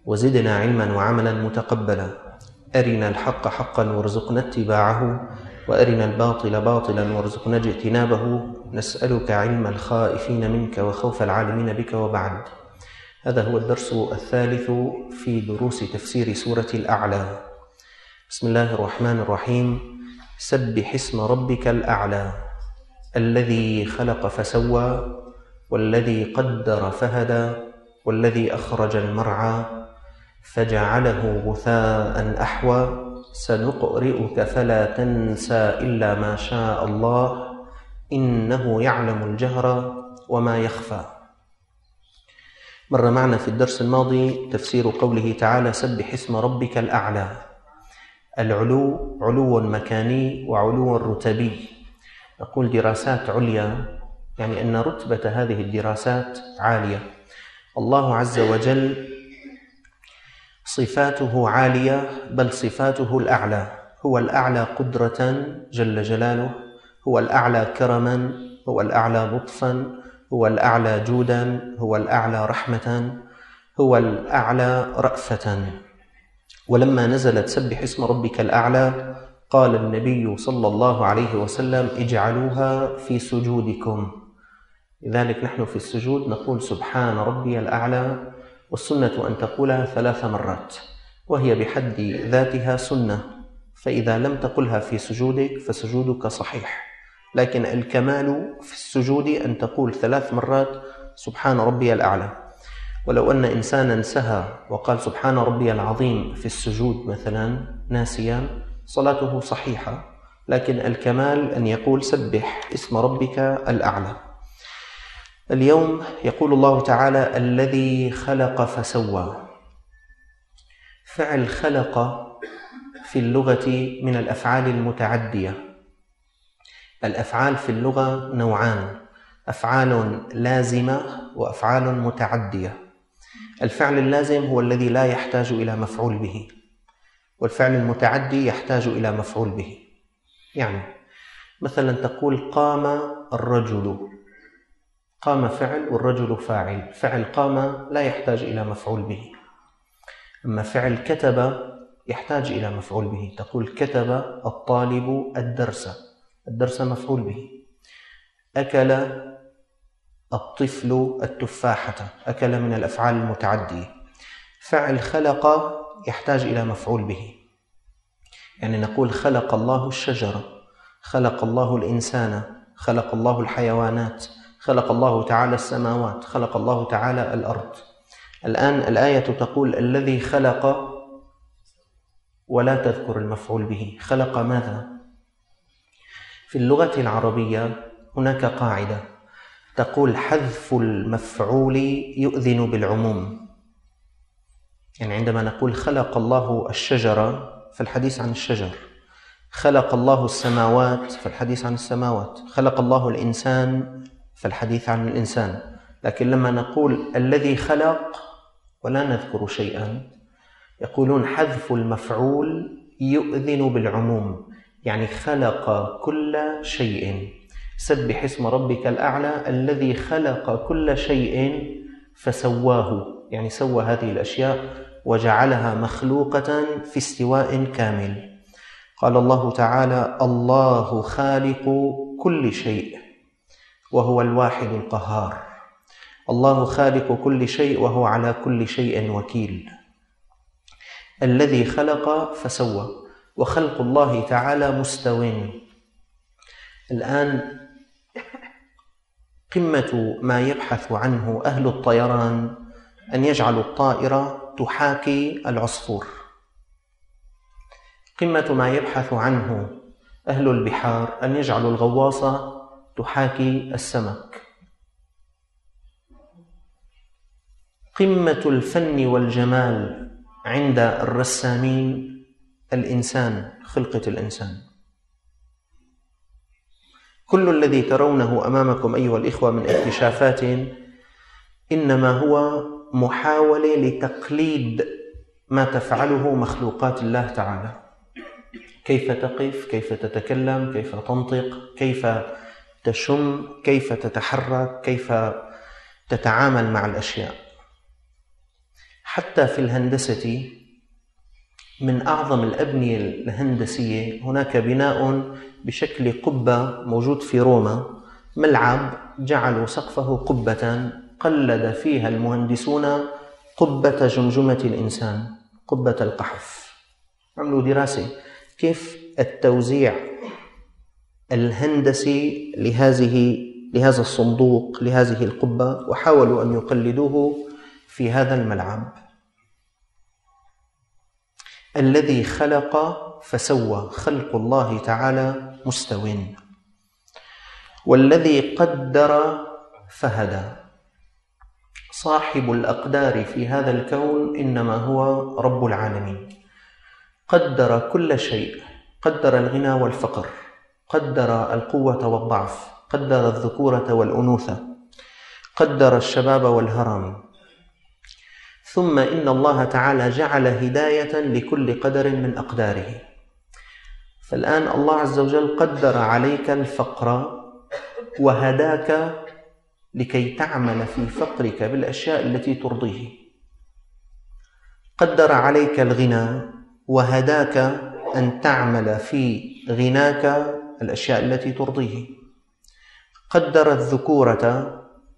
وزدنا علما وعملا متقبلا. أرنا الحق حقا وارزقنا اتباعه، وأرنا الباطل باطلا وارزقنا اجتنابه. نسألك علم الخائفين منك وخوف العالمين بك، وبعد. هذا هو الدرس الثالث في دروس تفسير سورة الأعلى. بسم الله الرحمن الرحيم. سبح اسم ربك الأعلى الذي خلق فسوى والذي قدر فهدى والذي أخرج المرعى فجعله غثاء أحوى سنقرئك فلا تنسى إلا ما شاء الله إنه يعلم الجهر وما يخفى. مر معنا في الدرس الماضي تفسير قوله تعالى: سبح اسم ربك الأعلى. العلو علو مكاني وعلو رتبي. نقول دراسات عليا يعني أن رتبة هذه الدراسات عالية. الله عز وجل صفاته عالية، بل صفاته الأعلى. هو الأعلى قدرة جل جلاله، هو الأعلى كرما، هو الأعلى لطفا، هو الأعلى جودا، هو الأعلى رحمة، هو الأعلى رأفة. ولما نزلت سبح اسم ربك الأعلى قال النبي صلى الله عليه وسلم: اجعلوها في سجودكم. لذلك نحن في السجود نقول سبحان ربي الأعلى، والسنة أن تقولها 3 مرات، وهي بحد ذاتها سنة، فإذا لم تقلها في سجودك فسجودك صحيح، لكن الكمال في السجود أن تقول 3 مرات سبحان ربي الأعلى. ولو أن إنسانا سهى وقال سبحان ربي العظيم في السجود مثلا ناسيا، صلاته صحيحة، لكن الكمال أن يقول سبح اسم ربك الأعلى. اليوم يقول الله تعالى: الذي خلق فسوى. فعل خلق في اللغة من الأفعال المتعدية. الأفعال في اللغة نوعان: أفعال لازمة وأفعال متعدية. الفعل اللازم هو الذي لا يحتاج إلى مفعول به، والفعل المتعدي يحتاج إلى مفعول به. يعني مثلا تقول قام الرجل، قام فعل والرجل فاعل. فعل قام لا يحتاج إلى مفعول به. أما فعل كتب يحتاج إلى مفعول به. تقول كتب الطالب الدرس، الدرس مفعول به. أكل الطفل التفاحة، أكل من الأفعال المتعدية. فعل خلق يحتاج إلى مفعول به. يعني نقول خلق الله الشجرة، خلق الله الإنسان، خلق الله الحيوانات، خلق الله تعالى السماوات، خلق الله تعالى الأرض. الآن الآية تقول الذي خلق ولا تذكر المفعول به. خلق ماذا؟ في اللغة العربية هناك قاعدة تقول حذف المفعول يؤذن بالعموم. يعني عندما نقول خلق الله الشجرة فالحديث عن الشجر، خلق الله السماوات فالحديث عن السماوات، خلق الله الإنسان فالحديث عن الإنسان. لكن لما نقول الذي خلق ولا نذكر شيئا، يقولون حذف المفعول يؤذن بالعموم، يعني خلق كل شيء. سبح اسم ربك الأعلى الذي خلق كل شيء فسواه، يعني سوى هذه الأشياء وجعلها مخلوقة في استواء كامل. قال الله تعالى: الله خالق كل شيء وهو الواحد القهار. الله خالق كل شيء وهو على كل شيء وكيل. الذي خلق فسوى، وخلق الله تعالى مستو. الآن قمة ما يبحث عنه أهل الطيران أن يجعلوا الطائرة تحاكي العصفور. قمة ما يبحث عنه أهل البحار أن يجعلوا الغواصة تحاكي السمك. قمة الفن والجمال عند الرسامين الإنسان، خلقة الإنسان. كل الذي ترونه أمامكم أيها الإخوة من اكتشافات إنما هو محاولة لتقليد ما تفعله مخلوقات الله تعالى. كيف تقف، كيف تتكلم، كيف تنطق، كيف تشم، كيف تتحرك، كيف تتعامل مع الأشياء. حتى في الهندسة من أعظم الأبنية الهندسية هناك بناء بشكل قبة موجود في روما، ملعب جعلوا سقفه قبة قلد فيها المهندسون قبة جمجمة الإنسان، قبة القحف. عملوا دراسة كيف التوزيع الهندسي لهذا الصندوق، لهذه القبة، وحاولوا أن يقلدوه في هذا الملعب. الذي خلق فسوى، خلق الله تعالى مستو. والذي قدر فهدى، صاحب الأقدار في هذا الكون إنما هو رب العالمين. قدر كل شيء، قدر الغنى والفقر، قدر القوة والضعف، قدر الذكورة والأنوثة، قدر الشباب والهرم. ثم إن الله تعالى جعل هداية لكل قدر من أقداره. فالآن الله عز وجل قدر عليك الفقر وهداك لكي تعمل في فقرك بالأشياء التي ترضيه. قدر عليك الغنى وهداك أن تعمل في غناك الأشياء التي ترضيه. قدر الذكورة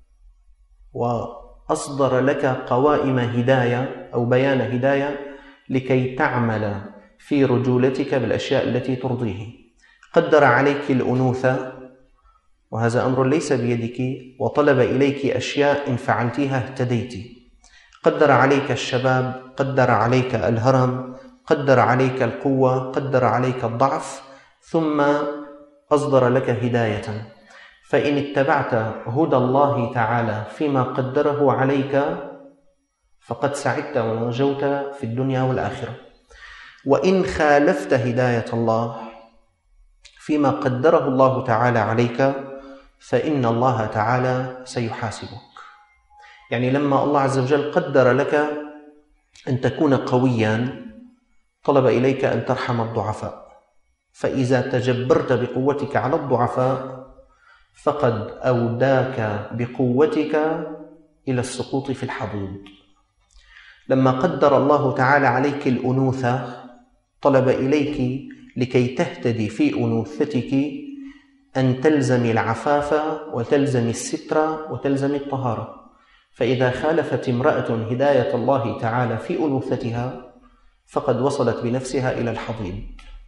وأصدر لك قوائم هداية أو بيان هداية لكي تعمل في رجولتك بالأشياء التي ترضيه. قدر عليك الأنوثة، وهذا أمر ليس بيدك، وطلب إليك أشياء إن فعلتها اهتديت. قدر عليك الشباب، قدر عليك الهرم، قدر عليك القوة، قدر عليك الضعف، ثم أصدر لك هداية. فإن اتبعت هدى الله تعالى فيما قدره عليك فقد سعدت ونجوت في الدنيا والآخرة. وإن خالفت هداية الله فيما قدره الله تعالى عليك فإن الله تعالى سيحاسبك. يعني لما الله عز وجل قدر لك أن تكون قويا طلب إليك أن ترحم الضعفاء، فإذا تجبرت بقوتك على الضعفاء فقد أوداك بقوتك إلى السقوط في الحضيض. لما قدر الله تعالى عليك الأنوثة طلب إليك لكي تهتدي في أنوثتك أن تلزم العفاف وتلزم الستر وتلزم الطهارة. فإذا خالفت امرأة هداية الله تعالى في أنوثتها فقد وصلت بنفسها إلى الحضيض.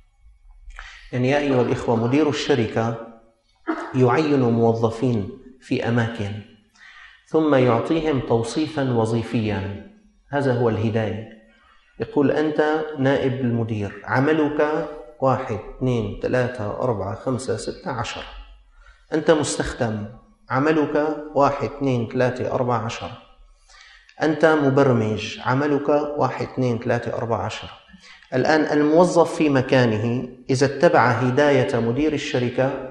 يعني يا أيها الإخوة، مدير الشركة يعين موظفين في أماكن ثم يعطيهم توصيفا وظيفيا، هذا هو الهداية. يقول أنت نائب المدير، عملك 1 2 3 4 5 6 10. أنت مستخدم، عملك 1 2 3 4 10. أنت مبرمج، عملك 1 2 3 4 10. الآن الموظف في مكانه إذا اتبع هداية مدير الشركة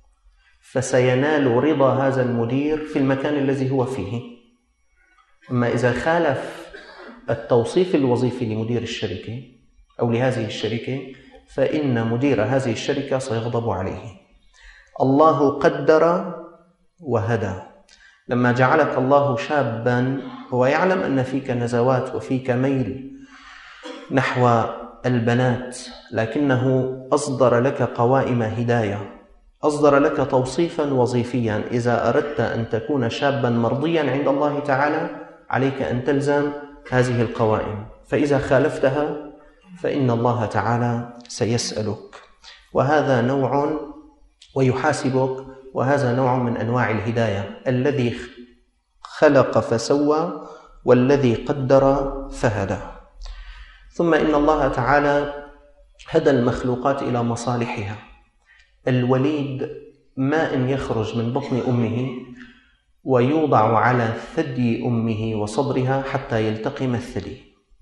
فسينال رضا هذا المدير في المكان الذي هو فيه. أما إذا خالف التوصيف الوظيفي لمدير الشركة أو لهذه الشركة فإن مدير هذه الشركة سيغضب عليه. الله قدر وهدى. لما جعلك الله شابا هو يعلم أن فيك نزوات وفيك ميل نحو البنات، لكنه أصدر لك قوائم هداية، أصدر لك توصيفا وظيفيا. إذا أردت أن تكون شابا مرضيا عند الله تعالى عليك أن تلزم هذه القوائم، فإذا خالفتها فإن الله تعالى سيسألك وهذا نوع ويحاسبك، وهذا نوع من أنواع الهداية. الذي خلق فسوى والذي قدر فهدى. ثم إن الله تعالى هدى المخلوقات إلى مصالحها. الوليد ماء يخرج من بطن أمه ويوضع على ثدي أمه وصدرها حتى يلتقم الثدي.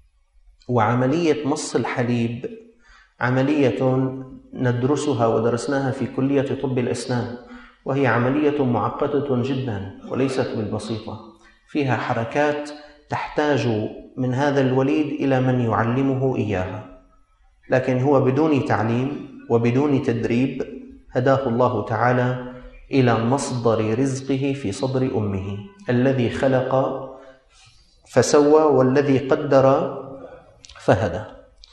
وعملية مص الحليب عملية ندرسها ودرسناها في كلية طب الأسنان، وهي عملية معقدة جدا وليست بالبسيطة، فيها حركات تحتاج من هذا الوليد إلى من يعلمه إياها، لكن هو بدون تعليم وبدون تدريب هداه الله تعالى إلى مصدر رزقه في صدر أمه. الذي خلق فسوى والذي قدر فهدى.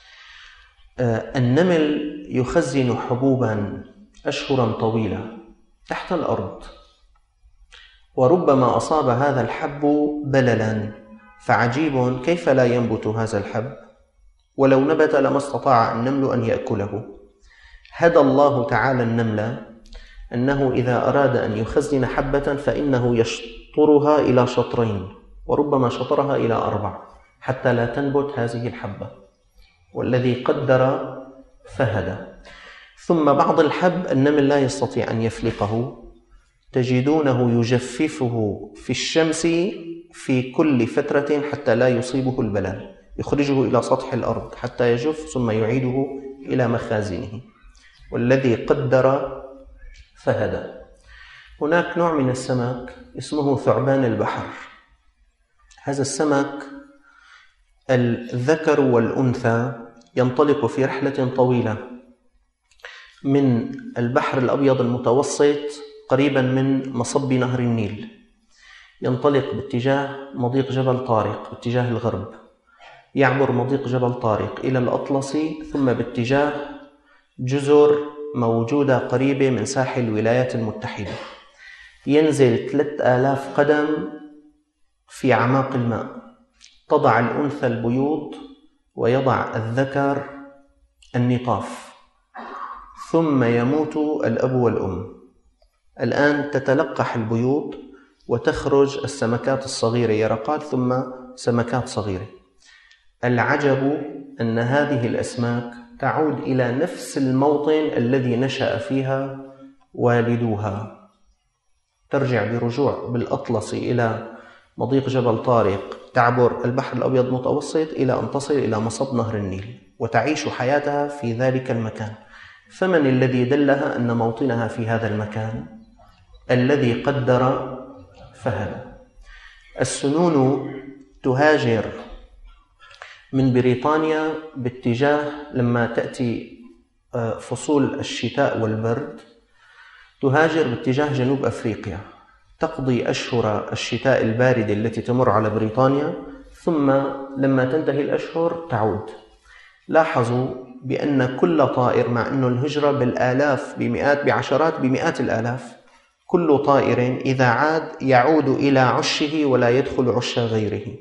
النمل يخزن حبوبا أشهرا طويلة تحت الأرض، وربما أصاب هذا الحب بللا، فعجيب كيف لا ينبت هذا الحب، ولو نبت لما استطاع النمل أن يأكله. هدى الله تعالى النمل أنه إذا أراد أن يخزن حبة فإنه يشطرها إلى شطرين، وربما شطرها إلى 4 حتى لا تنبت هذه الحبة. والذي قدر فهدى. ثم بعض الحب النمل لا يستطيع أن يفلقه، تجدونه يجففه في الشمس في كل فترة حتى لا يصيبه البلل، يخرجه إلى سطح الأرض حتى يجف ثم يعيده إلى مخازنه. والذي قدر فهدى. هناك نوع من السمك اسمه ثعبان البحر. هذا السمك الذكر والأنثى ينطلق في رحلة طويلة من البحر الأبيض المتوسط قريبا من مصب نهر النيل، ينطلق باتجاه مضيق جبل طارق باتجاه الغرب، يعبر مضيق جبل طارق إلى الأطلسي، ثم باتجاه جزر موجودة قريبة من ساحل الولايات المتحدة، ينزل 3000 قدم في أعماق الماء، تضع الأنثى البيوض ويضع الذكر النطاف، ثم يموت الأب والأم. الآن تتلقح البيوض وتخرج السمكات الصغيرة، يرقات ثم سمكات صغيرة. العجب أن هذه الأسماك تعود إلى نفس الموطن الذي نشأ فيها والدوها، ترجع برجوع بالأطلسي إلى مضيق جبل طارق، تعبر البحر الأبيض المتوسط إلى أن تصل إلى مصب نهر النيل، وتعيش حياتها في ذلك المكان. فمن الذي دلها أن موطنها في هذا المكان؟ الذي قدر فهدى. السنون تهاجر من بريطانيا باتجاه، لما تأتي فصول الشتاء والبرد، تهاجر باتجاه جنوب أفريقيا، تقضي أشهر الشتاء الباردة التي تمر على بريطانيا، ثم لما تنتهي الأشهر تعود. لاحظوا بأن كل طائر، مع أن الهجرة بالآلاف بمئات بعشرات بمئات الآلاف، كل طائر إذا عاد يعود إلى عشه ولا يدخل عش غيره.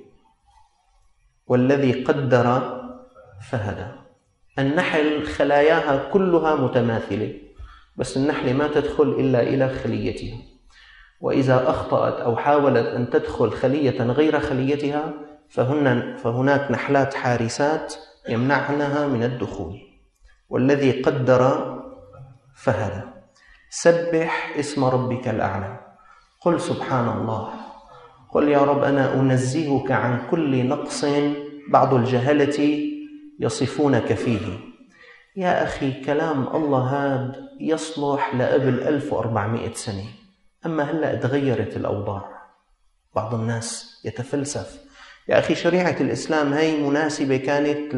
والذي قدر فهدى. النحل خلاياها كلها متماثلة، بس النحلة ما تدخل إلا إلى خليتها، وإذا أخطأت أو حاولت أن تدخل خلية غير خليتها فهناك نحلات حارسات يمنعنها من الدخول. والذي قدر فهدى. سبح اسم ربك الأعلى. قل سبحان الله، قل يا رب أنا أنزهك عن كل نقص بعض الجهلة يصفونك فيه. يا أخي كلام الله هذا يصلح لقبل 1400 سنة، أما هلأ تغيرت الأوضاع، بعض الناس يتفلسف. يا أخي شريعة الإسلام هي مناسبة كانت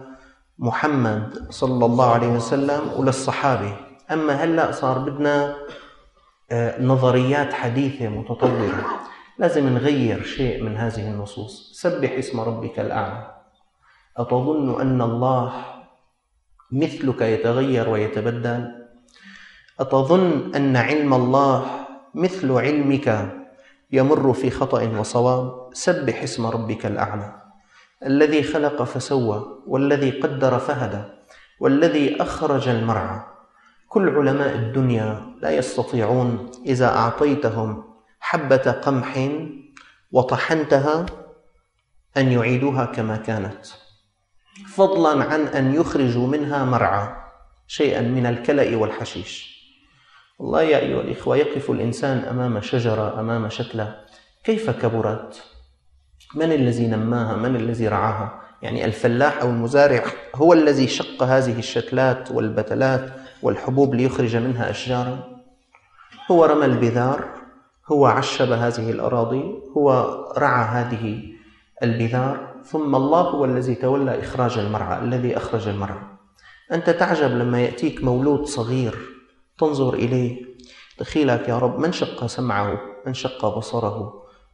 لمحمد صلى الله عليه وسلم وللصحابة، أما هلأ صار بدنا نظريات حديثة متطورة، لازم نغير شيء من هذه النصوص. سبح اسم ربك الأعلى. أتظن أن الله مثلك يتغير ويتبدل؟ أتظن أن علم الله مثل علمك يمر في خطأ وصواب؟ سبح اسم ربك الأعلى. الذي خلق فسوى، والذي قدر فهدى، والذي أخرج المرعى. كل علماء الدنيا لا يستطيعون إذا أعطيتهم حبة قمح وطحنتها أن يعيدوها كما كانت، فضلا عن أن يخرجوا منها مرعى، شيئا من الكلأ والحشيش. والله يا أيها الإخوة، يقف الإنسان أمام شجرة، أمام شتلة، كيف كبرت؟ من الذي نماها؟ من الذي رعاها؟ يعني الفلاح أو المزارع هو الذي شق هذه الشتلات والبتلات والحبوب ليخرج منها أشجارا؟ هو رمى البذار، هو عشب هذه الأراضي، هو رعى هذه البذار، ثم الله هو الذي تولى إخراج المرعى، الذي أخرج المرعى. أنت تعجب لما يأتيك مولود صغير تنظر إليه، دخيلك يا رب من شق سمعه، من شق بصره،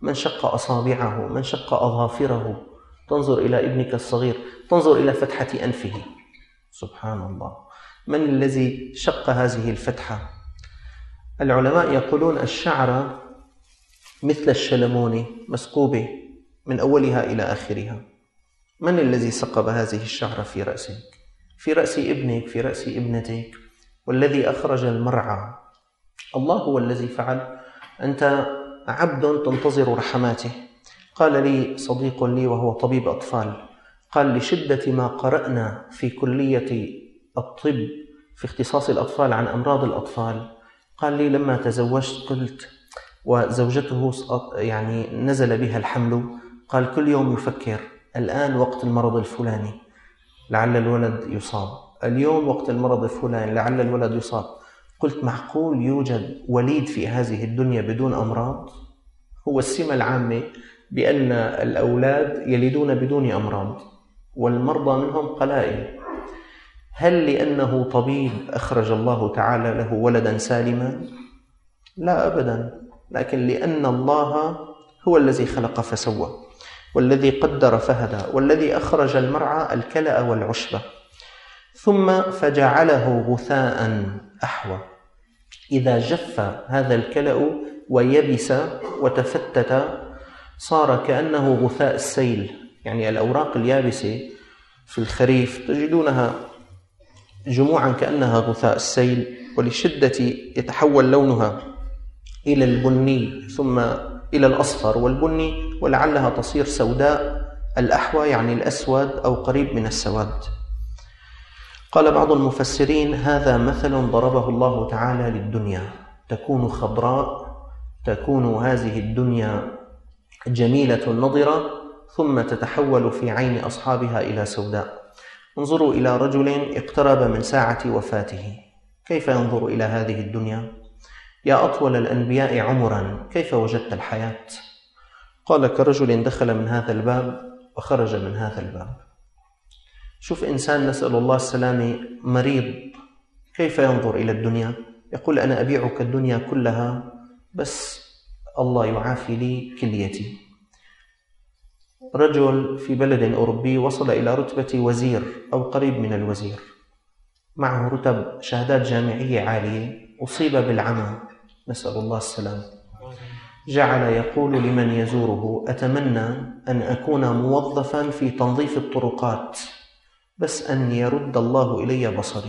من شق أصابعه، من شق أظافره. تنظر إلى ابنك الصغير، تنظر إلى فتحة أنفه، سبحان الله، من الذي شق هذه الفتحة؟ العلماء يقولون الشعر مثل الشلمون مسكوبة من أولها إلى آخرها. من الذي سقب هذه الشعرة في رأسك، في رأس ابنك، في رأس ابنتك؟ والذي أخرج المرعى الله هو الذي فعل. أنت عبد تنتظر رحماته. قال لي صديق لي وهو طبيب أطفال، قال لشدة ما قرأنا في كلية الطب في اختصاص الأطفال عن أمراض الأطفال، قال لي لما تزوجت قلت، وزوجته يعني نزل بها الحمل، قال كل يوم يفكر الآن وقت المرض الفلاني لعل الولد يصاب، اليوم وقت المرض الفلاني لعل الولد يصاب. قلت معقول يوجد وليد في هذه الدنيا بدون أمراض؟ هو السمة العامة بأن الأولاد يلدون بدون أمراض والمرضى منهم قلائل. هل لأنه طبيب أخرج الله تعالى له ولدا سالما؟ لا أبدا، لكن لأن الله هو الذي خلق فسوى، والذي قدر فهدى، والذي أخرج المرعى الكلأ والعشبة، ثم فجعله غثاء أحوى. إذا جف هذا الكلأ ويبس وتفتت صار كأنه غثاء السيل، يعني الأوراق اليابسة في الخريف تجدونها جموعا كأنها غثاء السيل، ولشدة يتحول لونها إلى البني ثم إلى الأصفر والبني، ولعلها تصير سوداء الأحوى، يعني الأسود أو قريب من السواد. قال بعض المفسرين هذا مثل ضربه الله تعالى للدنيا، تكون خضراء، تكون هذه الدنيا جميلة نضرة، ثم تتحول في عين أصحابها إلى سوداء. انظروا إلى رجل اقترب من ساعة وفاته، كيف ينظر إلى هذه الدنيا؟ يا أطول الأنبياء عمرا، كيف وجدت الحياة؟ قال كرجل دخل من هذا الباب وخرج من هذا الباب. شوف إنسان نسأل الله السلامة مريض، كيف ينظر إلى الدنيا؟ يقول أنا أبيعك الدنيا كلها بس الله يعافي لي كليتي. رجل في بلد أوروبي وصل إلى رتبة وزير أو قريب من الوزير، معه رتب شهادات جامعية عالية، أصيب بالعمى نسأل الله السلام. جعل يقول لمن يزوره أتمنى أن أكون موظفا في تنظيف الطرقات بس أن يرد الله إلي بصري.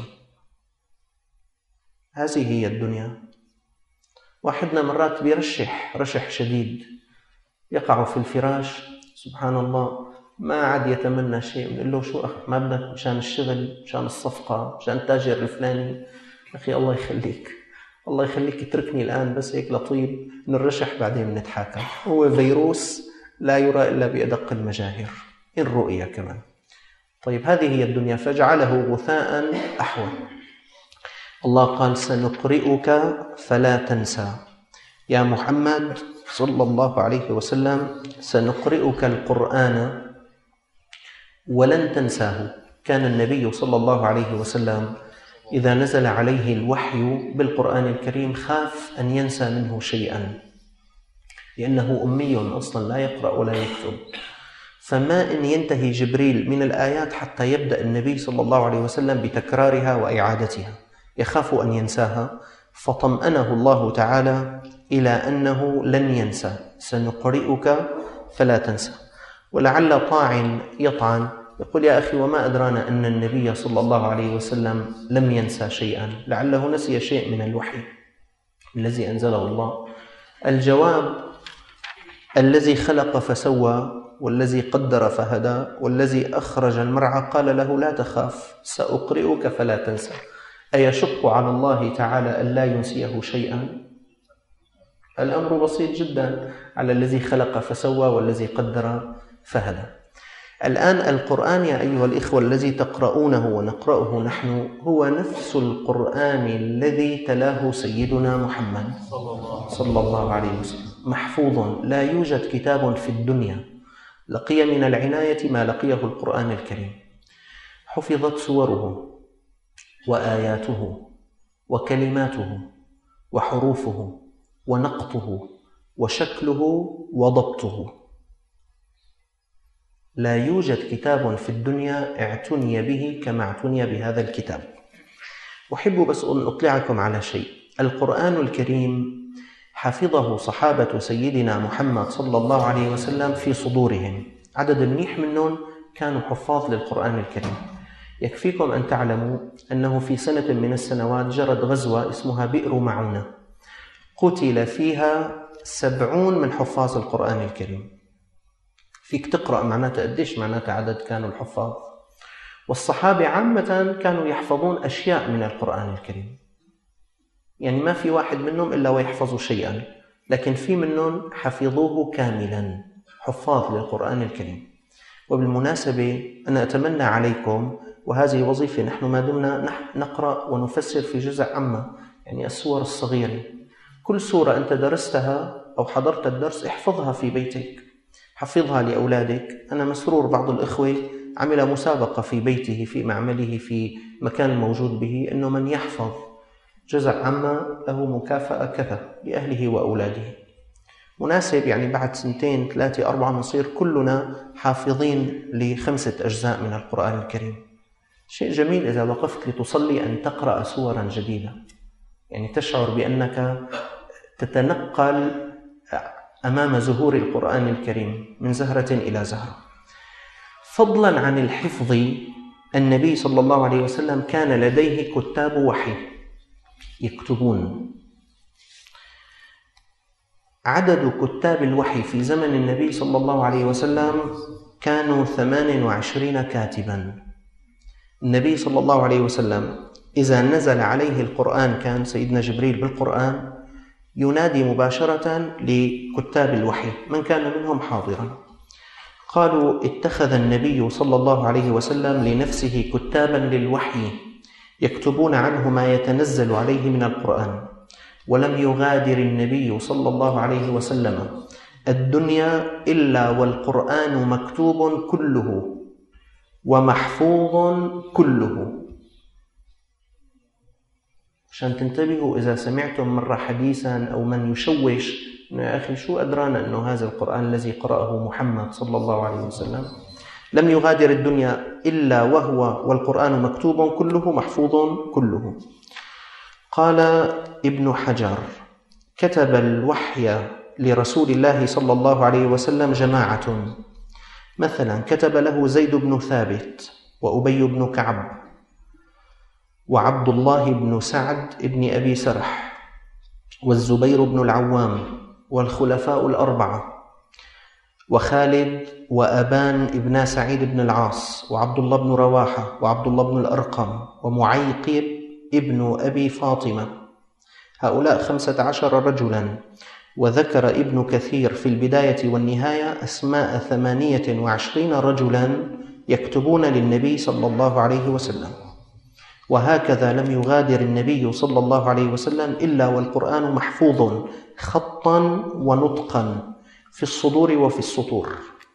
هذه هي الدنيا. واحدنا مرات بيرشح رشح شديد، يقع في الفراش سبحان الله ما عاد يتمنى شيء، بنقول له شو ما بدك؟ مشان الشغل، مشان الصفقة، مشان التاجر الفلاني. أخي الله يخليك، الله يخليك اتركني الآن بس هيك لطيب، نرشح بعدين بنتحاكم. هو فيروس لا يرى إلا بأدق المجاهر إن رؤية كمان. طيب هذه هي الدنيا، فجعله غثاء أحوى. الله قال سنقرئك فلا تنسى. يا محمد صلى الله عليه وسلم سنقرئك القرآن ولن تنساه. كان النبي صلى الله عليه وسلم إذا نزل عليه الوحي بالقرآن الكريم خاف أن ينسى منه شيئا، لأنه أمي أصلا لا يقرأ ولا يكتب. فما إن ينتهي جبريل من الآيات حتى يبدأ النبي صلى الله عليه وسلم بتكرارها وإعادتها، يخاف أن ينساها، فطمأنه الله تعالى إلى أنه لن ينسى. سنقرئك فلا تنسى. ولعل طاعن يطعن يقول يا أخي وما أدرانا أن النبي صلى الله عليه وسلم لم ينسى شيئا، لعله نسي شيء من الوحي الذي أنزله الله. الجواب الذي خلق فسوى، والذي قدر فهدى، والذي أخرج المرعى قال له لا تخاف سأقرئك فلا تنسى. أيشق على الله تعالى أن لا ينسيه شيئا؟ الأمر بسيط جدا على الذي خلق فسوى والذي قدر فهدى. الآن القرآن يا أيها الإخوة الذي تقرؤونه ونقرأه نحن هو نفس القرآن الذي تلاه سيدنا محمد صلى الله عليه وسلم، محفوظ. لا يوجد كتاب في الدنيا لقي من العناية ما لقيه القرآن الكريم. حفظت سوره وآياته وكلماته وحروفه ونقطه وشكله وضبطه. لا يوجد كتاب في الدنيا اعتني به كما اعتني بهذا الكتاب. أحب بس أن أطلعكم على شيء. القرآن الكريم حفظه صحابة سيدنا محمد صلى الله عليه وسلم في صدورهم، عدد منيح منهم كانوا حفاظ للقرآن الكريم. يكفيكم أن تعلموا أنه في سنة من السنوات جرت غزوة اسمها بئر معونة، قتل فيها 70 من حفاظ القرآن الكريم. فيك تقرأ معناتها قديش معناتها عدد كانوا الحفاظ. والصحابة عامة كانوا يحفظون أشياء من القرآن الكريم، يعني ما في واحد منهم إلا ويحفظ شيئا، لكن في منهم حفظوه كاملا، حفاظ للقرآن الكريم. وبالمناسبة أنا أتمنى عليكم، وهذه وظيفة، نحن ما دمنا نقرأ ونفسر في جزء عامة، يعني السور الصغيرة، كل سورة أنت درستها أو حضرت الدرس احفظها في بيتك، حفظها لأولادك. أنا مسرور بعض الإخوة عمل مسابقة في بيته، في معمله، في مكان موجود به، أنه من يحفظ جزء عامة له مكافأة كذا لأهله وأولاده. مناسب، يعني بعد 2 3 4 نصير كلنا حافظين ل5 أجزاء من القرآن الكريم. شيء جميل إذا وقفت لتصلي أن تقرأ سورا جديدة، يعني تشعر بأنك تتنقل أمام زهور القرآن الكريم من زهرة إلى زهرة. فضلا عن الحفظ، النبي صلى الله عليه وسلم كان لديه كتاب وحي يكتبون. عدد كتاب الوحي في زمن النبي صلى الله عليه وسلم كانوا 28 كاتبا. النبي صلى الله عليه وسلم إذا نزل عليه القرآن، كان سيدنا جبريل بالقرآن ينادي مباشرة لكتاب الوحي من كان منهم حاضرا. قالوا اتخذ النبي صلى الله عليه وسلم لنفسه كتابا للوحي يكتبون عنه ما يتنزل عليه من القرآن، ولم يغادر النبي صلى الله عليه وسلم الدنيا إلا والقرآن مكتوب كله ومحفوظ كله. عشان تنتبهوا إذا سمعتم مرة حديثا أو من يشوش إنه يا أخي شو أدرانا أنه هذا القرآن الذي قرأه محمد صلى الله عليه وسلم، لم يغادر الدنيا إلا وهو والقرآن مكتوب كله محفوظ كله. قال ابن حجر: كتب الوحي لرسول الله صلى الله عليه وسلم جماعة، مثلا كتب له زيد بن ثابت وأبي بن كعب وعبد الله بن سعد بن أبي سرح والزبير بن العوام والخلفاء الأربعة وخالد وأبان ابن سعيد بن العاص وعبد الله بن رواحة وعبد الله بن الأرقم ومعيقب ابن أبي فاطمة، هؤلاء 15 رجلا. وذكر ابن كثير في البداية والنهاية أسماء 28 رجلا يكتبون للنبي صلى الله عليه وسلم. وهكذا لم يغادر النبي صلى الله عليه وسلم إلا والقرآن محفوظ خطا ونطقا في الصدور وفي السطور.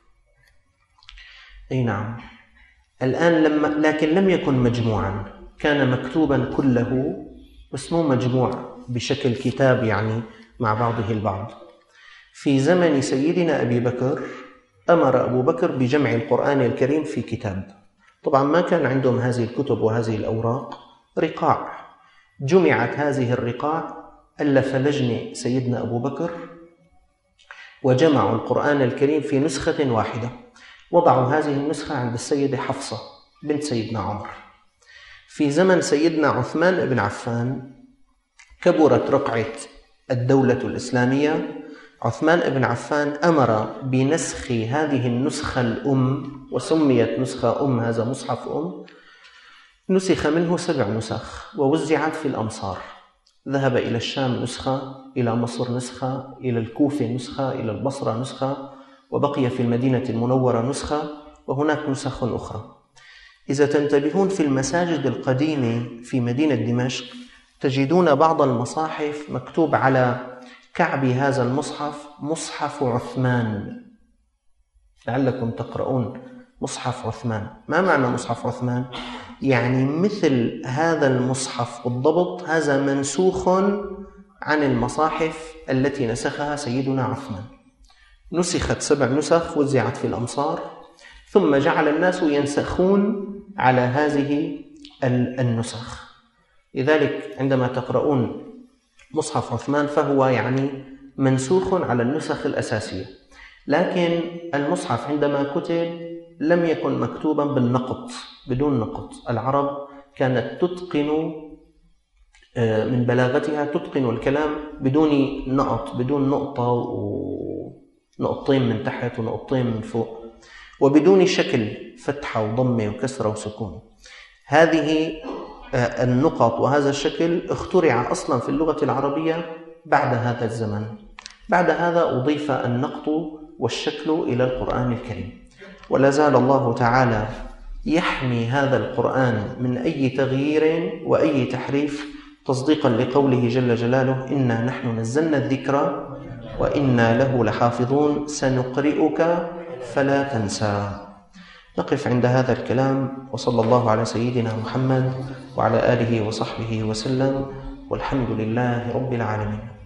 أي نعم. الآن لكن لم يكن مجموعا، كان مكتوبا كله بس مو مجموع بشكل كتاب يعني مع بعضه البعض. في زمن سيدنا أبي بكر أمر أبو بكر بجمع القرآن الكريم في كتاب. طبعا ما كان عندهم هذه الكتب وهذه الأوراق، رقاع. جمعت هذه الرقاع، ألف لجنة سيدنا أبو بكر وجمعوا القرآن الكريم في نسخة واحدة، وضعوا هذه النسخة عند السيدة حفصة بنت سيدنا عمر. في زمن سيدنا عثمان بن عفان كبرت رقعة الدولة الإسلامية. عثمان بن عفان أمر بنسخ هذه النسخة الأم، وسميت نسخة أم، هذا مصحف أم، نسخ منه 7 نسخ ووزعت في الأمصار. ذهب إلى الشام نسخة، إلى مصر نسخة، إلى الكوفة نسخة، إلى البصرة نسخة، وبقي في المدينة المنورة نسخة، وهناك نسخ أخرى. إذا تنتبهون في المساجد القديمة في مدينة دمشق تجدون بعض المصاحف مكتوب على كعب هذا المصحف مصحف عثمان، لعلكم تقرؤون مصحف عثمان. ما معنى مصحف عثمان؟ يعني مثل هذا المصحف بالضبط، هذا منسوخ عن المصاحف التي نسخها سيدنا عثمان. نسخت 7 نسخ وزعت في الأمصار، ثم جعل الناس ينسخون على هذه النسخ. لذلك عندما تقرؤون مصحف عثمان فهو يعني منسوخ على النسخ الأساسية، لكن المصحف عندما كتب لم يكن مكتوبا بالنقط، بدون نقط. العرب كانت تتقن من بلاغتها تتقن الكلام بدون نقط، بدون نقطة ونقطتين من تحت ونقطتين من فوق، وبدون شكل فتحة وضمة وكسرة وسكون. هذه النقط وهذا الشكل اخترع أصلا في اللغة العربية بعد هذا الزمن. بعد هذا أضيف النقط والشكل إلى القرآن الكريم، ولا زال الله تعالى يحمي هذا القرآن من أي تغيير وأي تحريف، تصديقا لقوله جل جلاله: إنا نحن نزلنا الذكر وإنا له لحافظون سنقرئك فلا تنسى. نقف عند هذا الكلام، وصلى الله على سيدنا محمد وعلى آله وصحبه وسلم، والحمد لله رب العالمين.